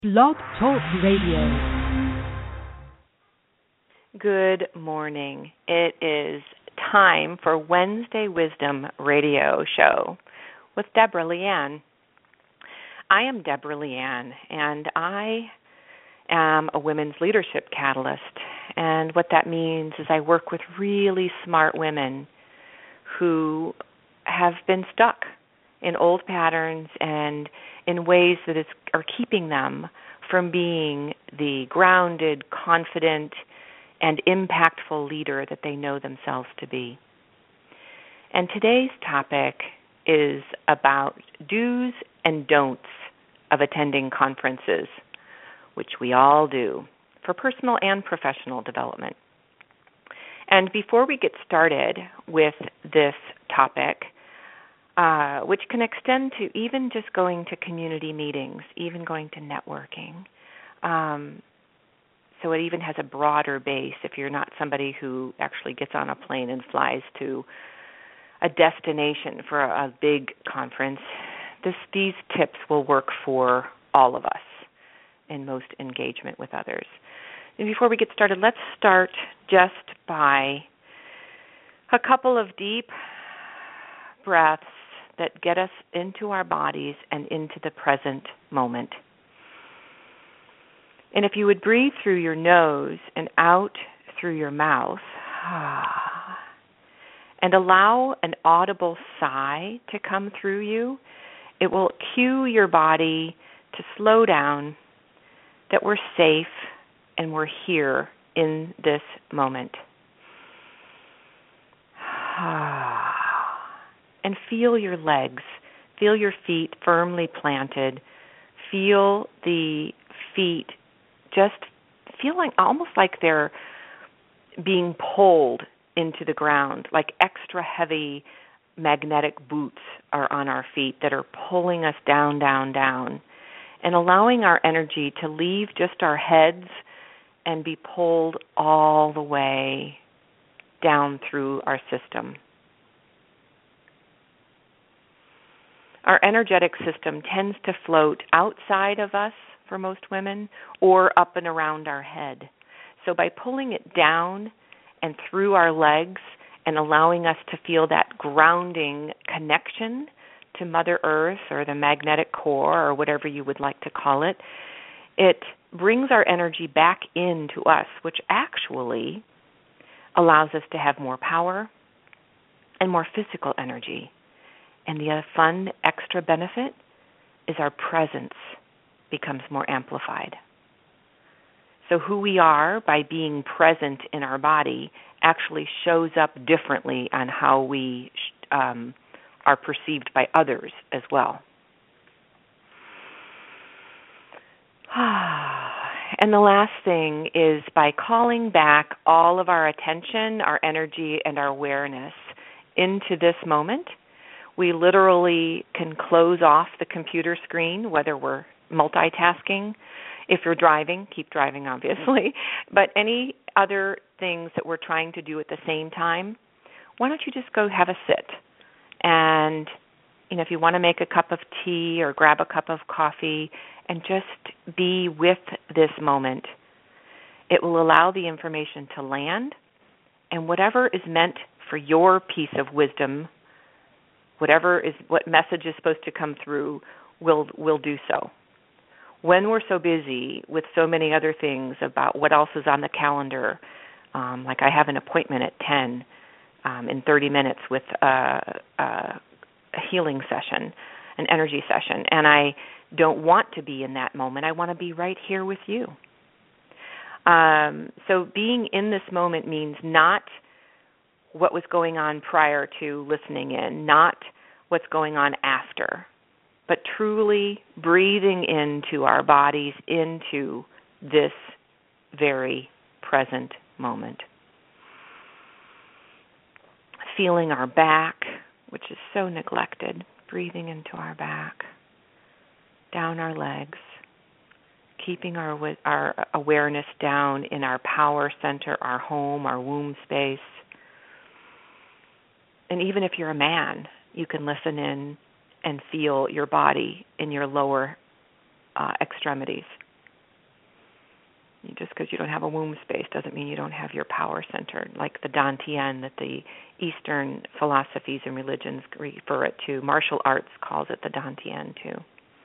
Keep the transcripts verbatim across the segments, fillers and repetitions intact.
Blog Talk Radio. Good morning. It is time for Wednesday Wisdom Radio Show with Deborah Leanne. I am Deborah Leanne, and I am a women's leadership catalyst. And what that means is I work with really smart women who have been stuck in old patterns and in ways that is, are keeping them from being the grounded, confident, and impactful leader that they know themselves to be. And today's topic is about do's and don'ts of attending conferences, which we all do, for personal and professional development. And before we get started with this topic, uh, which can extend to even just going to community meetings, even going to networking, um, so it even has a broader base if you're not somebody who actually gets on a plane and flies to a destination for a, a big conference. This, these tips will work for all of us in most engagement with others. And before we get started, let's start just by a couple of deep breaths that get us into our bodies and into the present moment. And if you would breathe through your nose and out through your mouth, and allow an audible sigh to come through you, it will cue your body to slow down, that we're safe and we're here in this moment. And feel your legs, feel your feet firmly planted, feel the feet just feeling almost like they're being pulled into the ground, like extra heavy magnetic boots are on our feet that are pulling us down, down, down, and allowing our energy to leave just our heads and be pulled all the way down through our system. Our energetic system tends to float outside of us for most women or up and around our head. So by pulling it down and through our legs and allowing us to feel that grounding connection to Mother Earth or the magnetic core or whatever you would like to call it, it brings our energy back into us, which actually allows us to have more power and more physical energy. And the fun extra benefit is our presence becomes more amplified. So who we are by being present in our body actually shows up differently on how we um, are perceived by others as well. And the last thing is by calling back all of our attention, our energy, and our awareness into this moment, we literally can close off the computer screen, whether we're multitasking. If you're driving, keep driving, obviously. But any other things that we're trying to do at the same time, why don't you just go have a sit? And, you know, if you want to make a cup of tea or grab a cup of coffee and just be with this moment, it will allow the information to land, and whatever is meant for your piece of wisdom, whatever is what message is supposed to come through, will will do so. When we're so busy with so many other things about what else is on the calendar, um, like I have an appointment at ten um, in thirty minutes with a, a, a healing session, an energy session, and I don't want to be in that moment. I want to be right here with you. Um, so being in this moment means not what was going on prior to listening in, not what's going on after, but truly breathing into our bodies, into this very present moment. Feeling our back, which is so neglected, breathing into our back, down our legs, keeping our our awareness down in our power center, our home, our womb space. And even if you're a man, you can listen in and feel your body in your lower uh, extremities. Just because you don't have a womb space doesn't mean you don't have your power center, like the Dantian that the Eastern philosophies and religions refer it to. Martial arts calls it the Dantian too.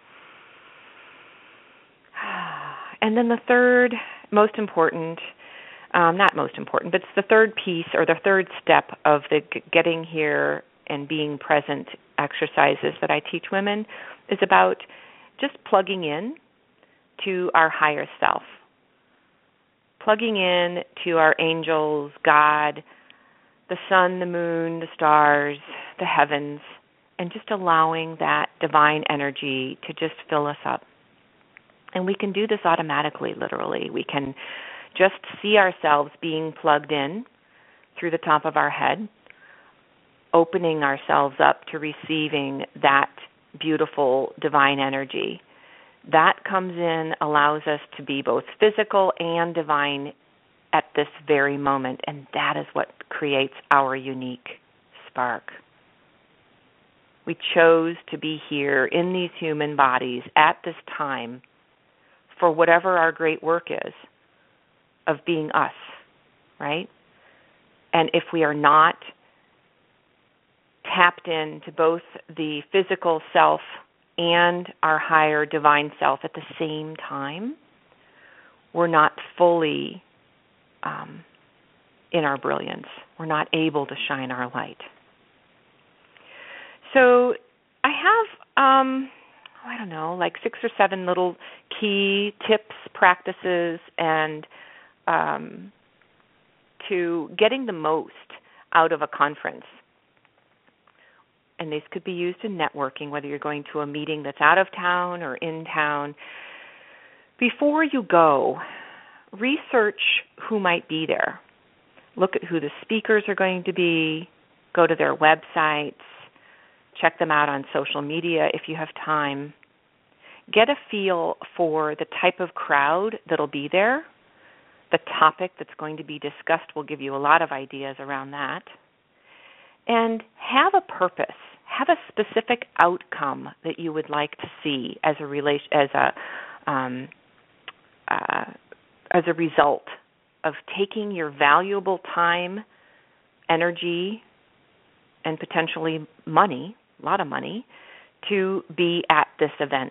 And then the third, most important, um, not most important, but it's the third piece or the third step of the getting here and being present exercises that I teach women is about just plugging in to our higher self. Plugging in to our angels, God, the sun, the moon, the stars, the heavens, and just allowing that divine energy to just fill us up. And we can do this automatically, literally. We can just see ourselves being plugged in through the top of our head, opening ourselves up to receiving that beautiful divine energy. That comes in, allows us to be both physical and divine at this very moment, and that is what creates our unique spark. We chose to be here in these human bodies at this time for whatever our great work is of being us, right? And if we are not tapped into both the physical self and our higher divine self at the same time, we're not fully um, in our brilliance. We're not able to shine our light. So I have, um, I don't know, like six or seven little key tips, practices, and um, to getting the most out of a conference. And these could be used in networking, whether you're going to a meeting that's out of town or in town. Before you go, research who might be there. Look at who the speakers are going to be. Go to their websites. Check them out on social media if you have time. Get a feel for the type of crowd that'll be there. The topic that's going to be discussed will give you a lot of ideas around that. And have a purpose, have a specific outcome that you would like to see as a relation, as a um, uh, as a result of taking your valuable time, energy, and potentially money, a lot of money, to be at this event.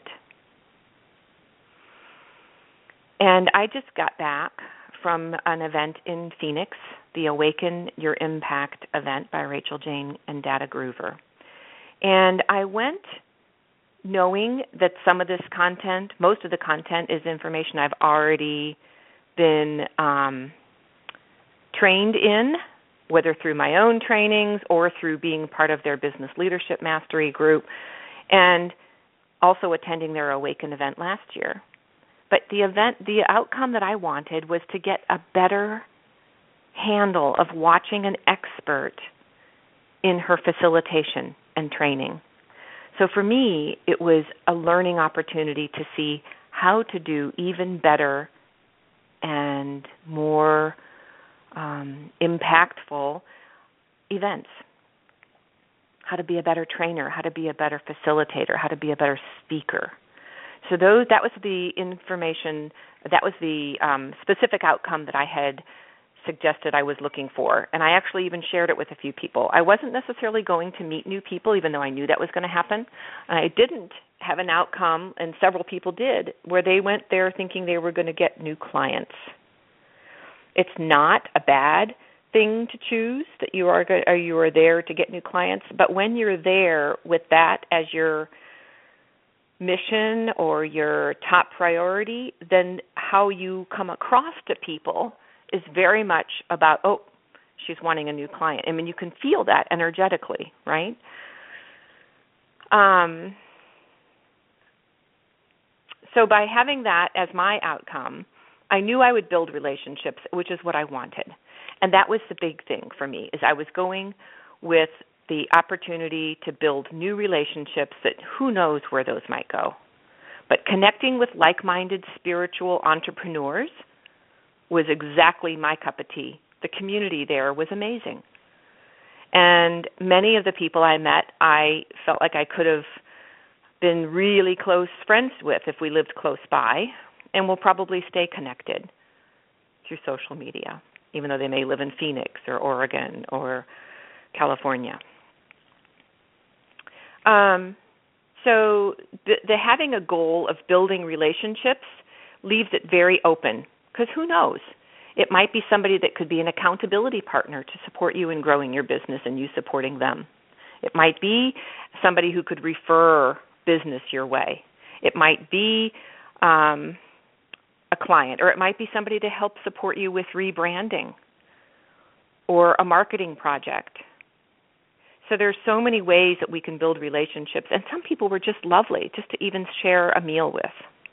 And I just got back from an event in Phoenix, the Awaken Your Impact event by Rachel Jane and Dada Groover. And I went knowing that some of this content, most of the content is information I've already been um, trained in, whether through my own trainings or through being part of their Business Leadership Mastery group, and also attending their Awaken event last year. But the event, the outcome that I wanted was to get a better handle of watching an expert in her facilitation and training. So for me, it was a learning opportunity to see how to do even better and more um, impactful events. How to be a better trainer, how to be a better facilitator, how to be a better speaker. So those, that was the information, that was the um, specific outcome that I had suggested I was looking for. And I actually even shared it with a few people. I wasn't necessarily going to meet new people, even though I knew that was going to happen. And I didn't have an outcome, and several people did, where they went there thinking they were going to get new clients. It's not a bad thing to choose that you are go- or you are there to get new clients, but when you're there with that as your mission or your top priority, then how you come across to people is very much about, oh, she's wanting a new client. I mean, you can feel that energetically, right? Um, so by having that as my outcome, I knew I would build relationships, which is what I wanted. And that was the big thing for me, is I was going with the opportunity to build new relationships that who knows where those might go. But connecting with like-minded spiritual entrepreneurs was exactly my cup of tea. The community there was amazing. And many of the people I met, I felt like I could have been really close friends with if we lived close by, and will probably stay connected through social media, even though they may live in Phoenix or Oregon or California. Um, so the, the having a goal of building relationships leaves it very open, because who knows? It might be somebody that could be an accountability partner to support you in growing your business and you supporting them. It might be somebody who could refer business your way. It might be um, a client, or it might be somebody to help support you with rebranding or a marketing project. So there's so many ways that we can build relationships, and some people were just lovely just to even share a meal with.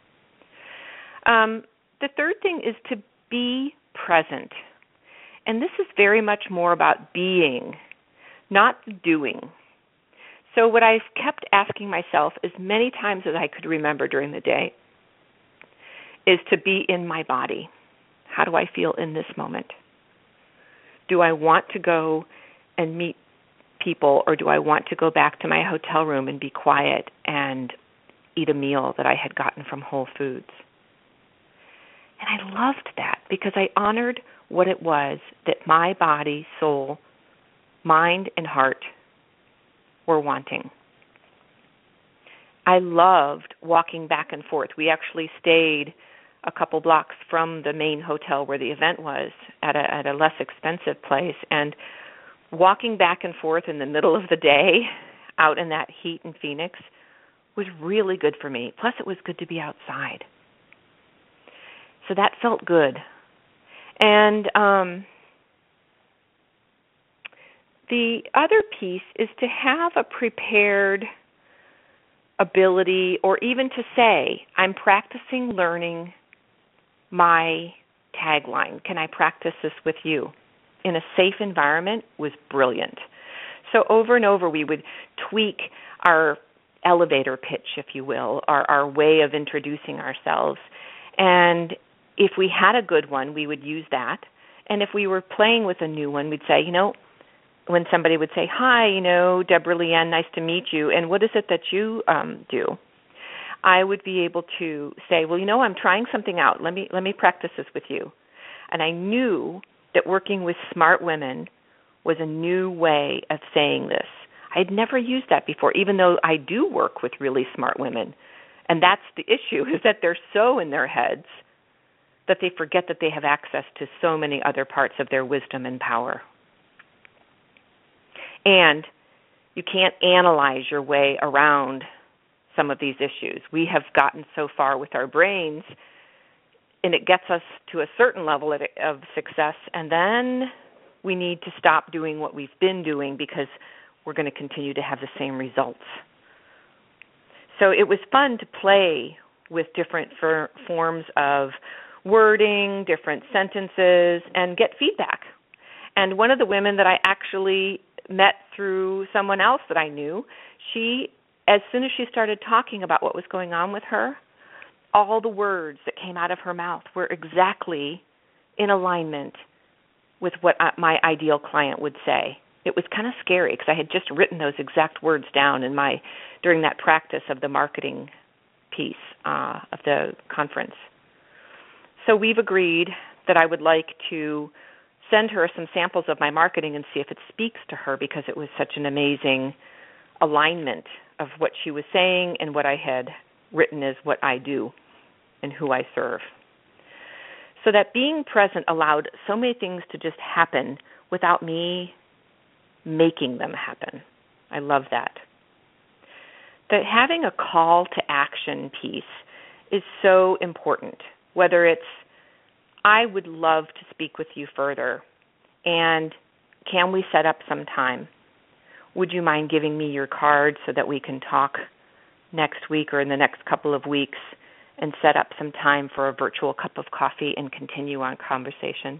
Um, the third thing is to be present. And this is very much more about being, not doing. So what I've kept asking myself as many times as I could remember during the day is to be in my body. How do I feel in this moment? Do I want to go and meet people, or do I want to go back to my hotel room and be quiet and eat a meal that I had gotten from Whole Foods? And I loved that because I honored what it was that my body, soul, mind, and heart were wanting. I loved walking back and forth. We actually stayed a couple blocks from the main hotel where the event was at a, at a less expensive place, and walking back and forth in the middle of the day out in that heat in Phoenix was really good for me. Plus, it was good to be outside. So that felt good. And um, the other piece is to have a prepared ability, or even to say, I'm practicing learning my tagline. Can I practice this with you? In a safe environment was brilliant. So over and over we would tweak our elevator pitch, if you will, our, our way of introducing ourselves. And if we had a good one, we would use that. And if we were playing with a new one, we'd say, you know, when somebody would say, hi, you know, Deborah Leanne, nice to meet you, and what is it that you um, do? I would be able to say, well, you know, I'm trying something out. Let me let me practice this with you. And I knew that working with smart women was a new way of saying this. I had never used that before, even though I do work with really smart women. And that's the issue, is that they're so in their heads that they forget that they have access to so many other parts of their wisdom and power. And you can't analyze your way around some of these issues. We have gotten so far with our brains, and it gets us to a certain level of success, and then we need to stop doing what we've been doing because we're going to continue to have the same results. So it was fun to play with different for, forms of wording, different sentences, and get feedback. And one of the women that I actually met through someone else that I knew, she, as soon as she started talking about what was going on with her, all the words that came out of her mouth were exactly in alignment with what my ideal client would say. It was kind of scary because I had just written those exact words down in my during that practice of the marketing piece uh, of the conference. So we've agreed that I would like to send her some samples of my marketing and see if it speaks to her, because it was such an amazing alignment of what she was saying and what I had written as what I do and who I serve. So that being present allowed so many things to just happen without me making them happen. I love that. That having a call to action piece is so important, whether it's, I would love to speak with you further, and can we set up some time? Would you mind giving me your card so that we can talk next week or in the next couple of weeks and set up some time for a virtual cup of coffee and continue on conversation?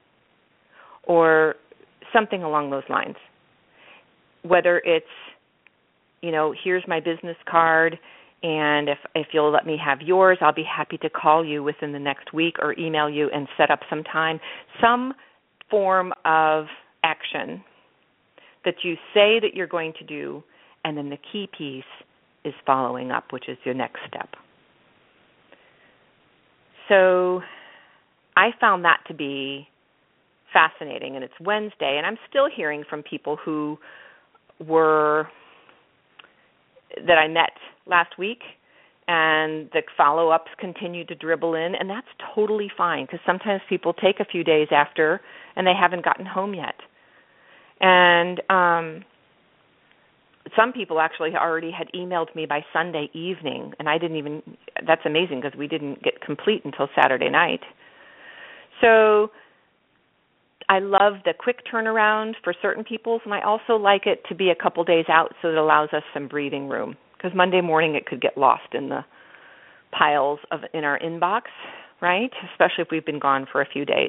Or something along those lines. Whether it's, you know, here's my business card, and if if you'll let me have yours, I'll be happy to call you within the next week or email you and set up some time. Some form of action that you say that you're going to do, and then the key piece is following up, which is your next step. So I found that to be fascinating, and it's Wednesday, and I'm still hearing from people who were that I met last week, and the follow-ups continue to dribble in, and that's totally fine because sometimes people take a few days after and they haven't gotten home yet. And um, some people actually already had emailed me by Sunday evening, and I didn't even, that's amazing because we didn't get complete until Saturday night. So I love the quick turnaround for certain people, and I also like it to be a couple days out so it allows us some breathing room because Monday morning it could get lost in the piles of in our inbox, right? Especially if we've been gone for a few days.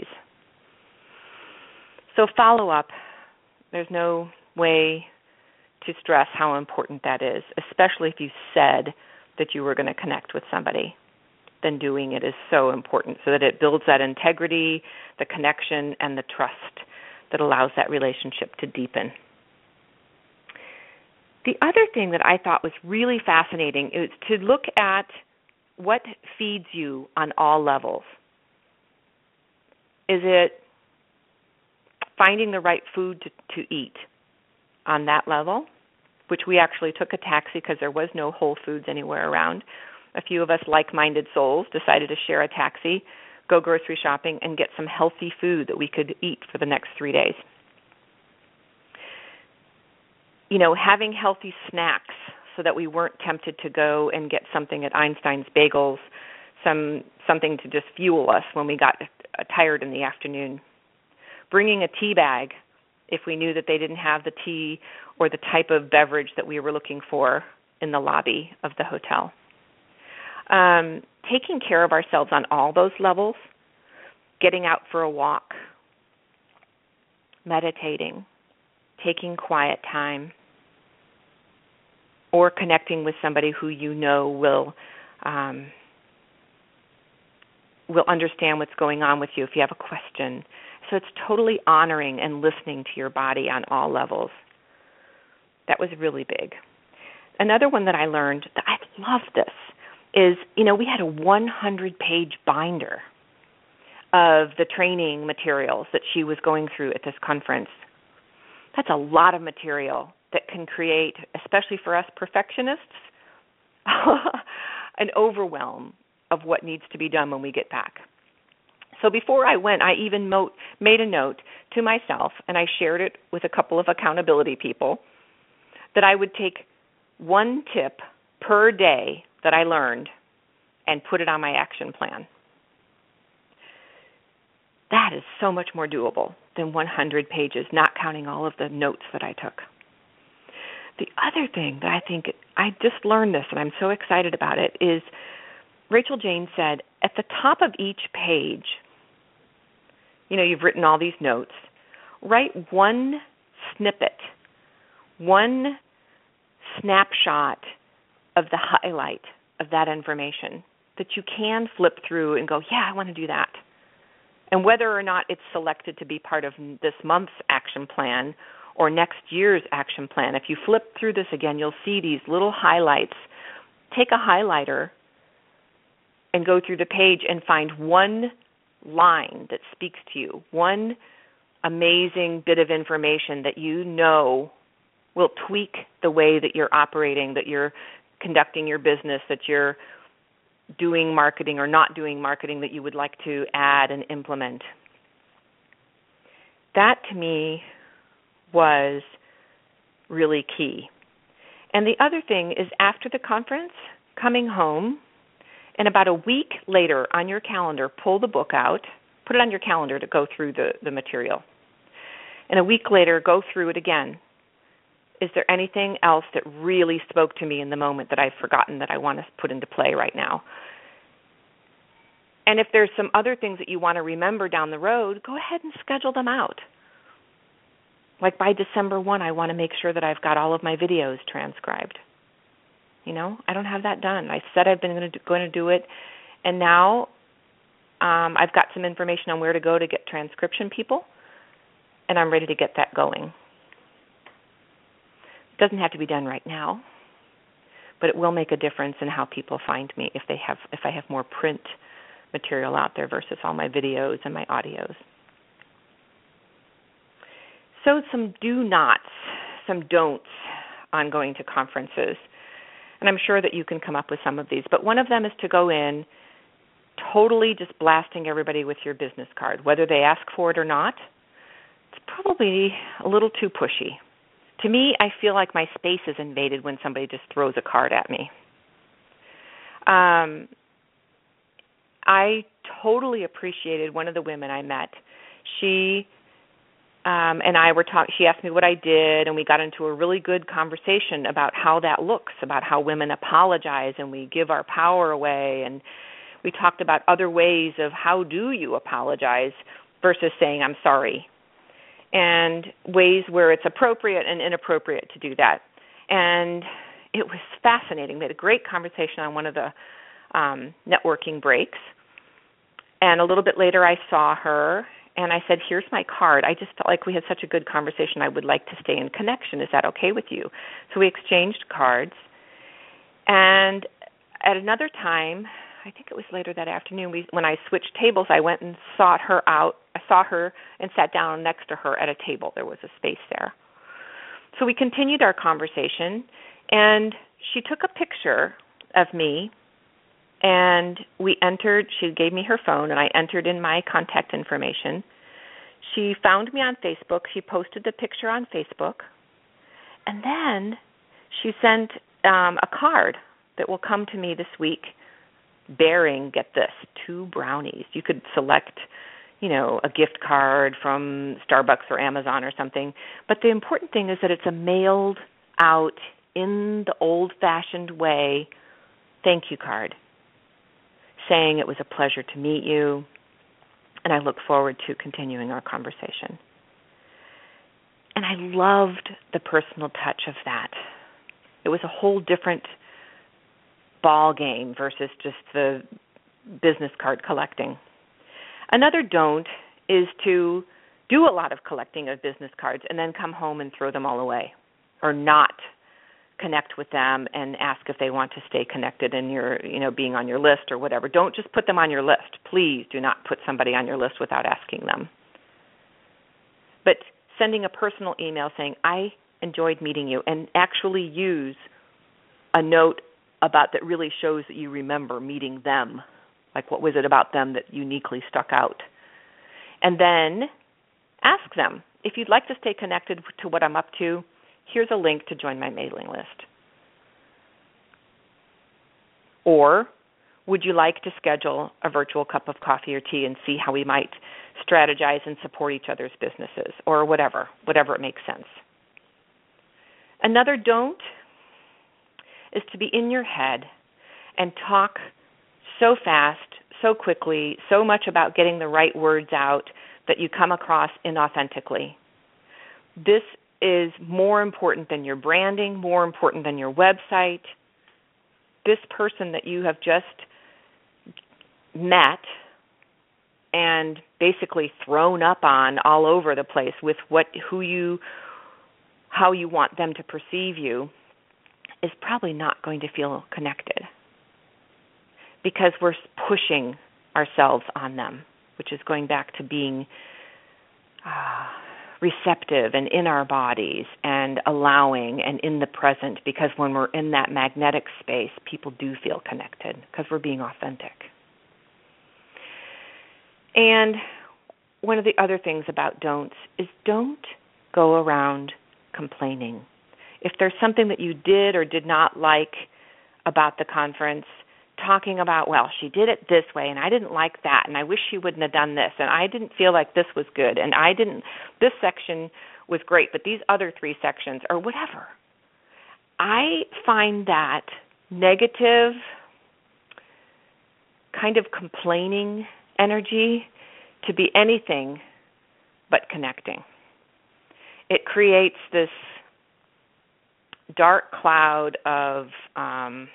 So follow up, there's no way to stress how important that is, especially if you said that you were going to connect with somebody. Then doing it is so important so that it builds that integrity, the connection, and the trust that allows that relationship to deepen. The other thing that I thought was really fascinating is to look at what feeds you on all levels. Is it finding the right food to, to eat on that level, which we actually took a taxi because there was no Whole Foods anywhere around. A few of us like-minded souls decided to share a taxi, go grocery shopping, and get some healthy food that we could eat for the next three days. You know, having healthy snacks so that we weren't tempted to go and get something at Einstein's Bagels, some something to just fuel us when we got uh, tired in the afternoon. Bringing a tea bag if we knew that they didn't have the tea or the type of beverage that we were looking for in the lobby of the hotel. Um, taking care of ourselves on all those levels, getting out for a walk, meditating, taking quiet time, or connecting with somebody who you know will um, will understand what's going on with you if you have a question. So it's totally honoring and listening to your body on all levels. That was really big. Another one that I learned, that I love this, is, you know, we had a one hundred page binder of the training materials that she was going through at this conference. That's a lot of material that can create, especially for us perfectionists, an overwhelm of what needs to be done when we get back. So before I went, I even mo- made a note to myself, and I shared it with a couple of accountability people, that I would take one tip per day that I learned and put it on my action plan. That is so much more doable than one hundred pages, not counting all of the notes that I took. The other thing that I think, I just learned this and I'm so excited about it, is Rachel Jane said, at the top of each page, you know, you've written all these notes, write one snippet, one snapshot of the highlight of that information that you can flip through and go, yeah, I want to do that. And whether or not it's selected to be part of this month's action plan or next year's action plan, if you flip through this again, you'll see these little highlights. Take a highlighter and go through the page and find one line that speaks to you, one amazing bit of information that you know will tweak the way that you're operating, that you're conducting your business, that you're doing marketing or not doing marketing, that you would like to add and implement. That, to me, was really key. And the other thing is, after the conference, coming home, and about a week later on your calendar, pull the book out, put it on your calendar to go through the, the material. And a week later, go through it again. Is there anything else that really spoke to me in the moment that I've forgotten that I want to put into play right now? And if there's some other things that you want to remember down the road, go ahead and schedule them out. Like by December first, I want to make sure that I've got all of my videos transcribed. You know, I don't have that done. I said I've been going to do, going to do it, and now um, I've got some information on where to go to get transcription people, and I'm ready to get that going. It doesn't have to be done right now, but it will make a difference in how people find me if they have if I have more print material out there versus all my videos and my audios. So some do nots, some don'ts on going to conferences. And I'm sure that you can come up with some of these. But one of them is to go in totally just blasting everybody with your business card. Whether they ask for it or not, it's probably a little too pushy. To me, I feel like my space is invaded when somebody just throws a card at me. Um, I totally appreciated one of the women I met. She um, and I were talking. She asked me what I did, and we got into a really good conversation about how that looks, about how women apologize and we give our power away, and we talked about other ways of how do you apologize versus saying I'm sorry, and ways where it's appropriate and inappropriate to do that. And it was fascinating. We had a great conversation on one of the um, networking breaks. And a little bit later I saw her, and I said, here's my card. I just felt like we had such a good conversation. I would like to stay in connection. Is that okay with you? So we exchanged cards. And at another time, I think it was later that afternoon, we, when I switched tables, I went and sought her out. I saw her and sat down next to her at a table. There was a space there. So we continued our conversation, and she took a picture of me, and we entered, she gave me her phone, and I entered in my contact information. She found me on Facebook. She posted the picture on Facebook. And then she sent um, a card that will come to me this week bearing, get this, two brownies. You could select, you know, a gift card from Starbucks or Amazon or something. But the important thing is that it's a mailed out in the old-fashioned way thank you card, saying it was a pleasure to meet you, and I look forward to continuing our conversation. And I loved the personal touch of that. It was a whole different ball game versus just the business card collecting. Another don't is to do a lot of collecting of business cards and then come home and throw them all away, or not connect with them and ask if they want to stay connected in your, you know, being on your list or whatever. Don't just put them on your list. Please do not put somebody on your list without asking them. But sending a personal email saying, I enjoyed meeting you, and actually use a note about that really shows that you remember meeting them. Like, what was it about them that uniquely stuck out? And then ask them, if you'd like to stay connected to what I'm up to, here's a link to join my mailing list. Or would you like to schedule a virtual cup of coffee or tea and see how we might strategize and support each other's businesses, or whatever, whatever it makes sense. Another don't is to be in your head and talk so fast, so quickly, so much about getting the right words out that you come across inauthentically. This is more important than your branding, more important than your website. This person that you have just met and basically thrown up on all over the place with what, who you, how you want them to perceive you, is probably not going to feel connected, because we're pushing ourselves on them, which is going back to being uh, receptive and in our bodies and allowing and in the present, because when we're in that magnetic space, people do feel connected because we're being authentic. And one of the other things about don'ts is don't go around complaining. If there's something that you did or did not like about the conference, talking about, well, she did it this way, and I didn't like that, and I wish she wouldn't have done this, and I didn't feel like this was good, and I didn't, this section was great, but these other three sections, or whatever. I find that negative, kind of complaining energy to be anything but connecting. It creates this dark cloud of, um,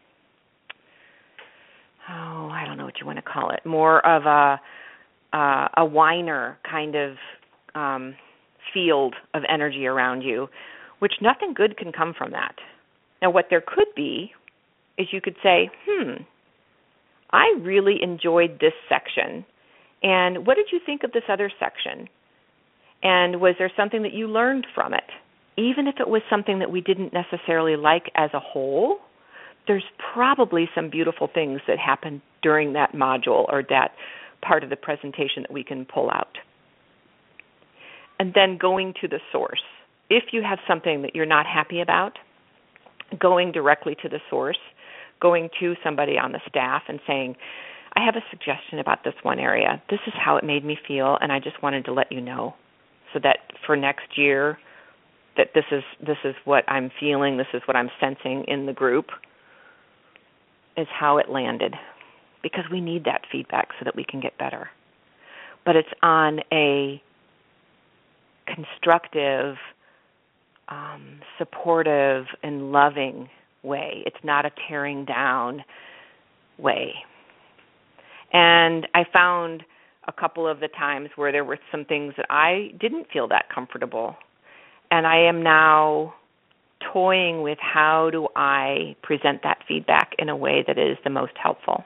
oh, I don't know what you want to call it, more of a uh, a whiner kind of um, field of energy around you, which nothing good can come from that. Now, what there could be is you could say, hmm, I really enjoyed this section. And what did you think of this other section? And was there something that you learned from it? Even if it was something that we didn't necessarily like as a whole, there's probably some beautiful things that happened during that module or that part of the presentation that we can pull out. And then going to the source. If you have something that you're not happy about, going directly to the source, going to somebody on the staff and saying, I have a suggestion about this one area. This is how it made me feel, and I just wanted to let you know so that for next year that this is this is what I'm feeling, this is what I'm sensing in the group, is how it landed. Because we need that feedback so that we can get better. But it's on a constructive, um, supportive, and loving way. It's not a tearing down way. And I found a couple of the times where there were some things that I didn't feel that comfortable. And I am now toying with how do I present that feedback in a way that is the most helpful.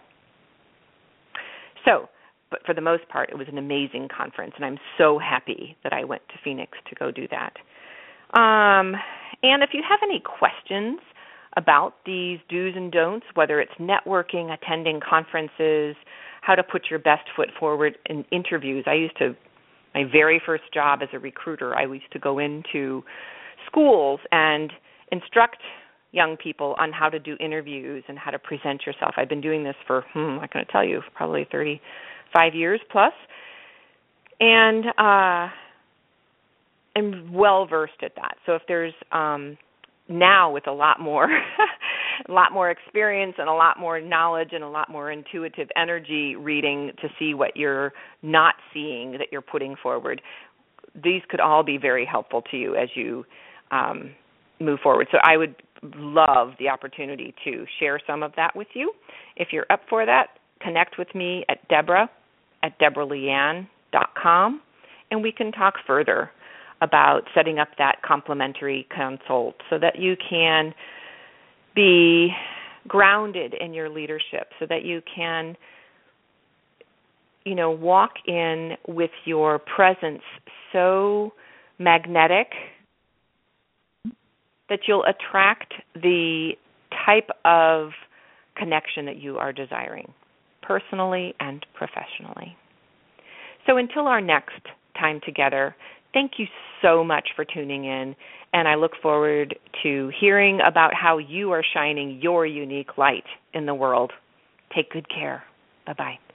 So, but for the most part, it was an amazing conference, and I'm so happy that I went to Phoenix to go do that. Um, and if you have any questions about these do's and don'ts, whether it's networking, attending conferences, how to put your best foot forward in interviews. I used to, my very first job as a recruiter, I used to go into schools and instruct young people on how to do interviews and how to present yourself. I've been doing this for, hmm, I'm not going to tell you, probably thirty-five years plus. And uh, I'm well-versed at that. So if there's um, now with a lot more a lot more experience and a lot more knowledge and a lot more intuitive energy reading to see what you're not seeing that you're putting forward, these could all be very helpful to you as you um, move forward. So I would love the opportunity to share some of that with you. If you're up for that, connect with me at Deborah at Deborah Leanne dot com, and we can talk further about setting up that complimentary consult so that you can be grounded in your leadership, so that you can, you know, walk in with your presence so magnetic that you'll attract the type of connection that you are desiring, personally and professionally. So until our next time together, thank you so much for tuning in, and I look forward to hearing about how you are shining your unique light in the world. Take good care. Bye-bye.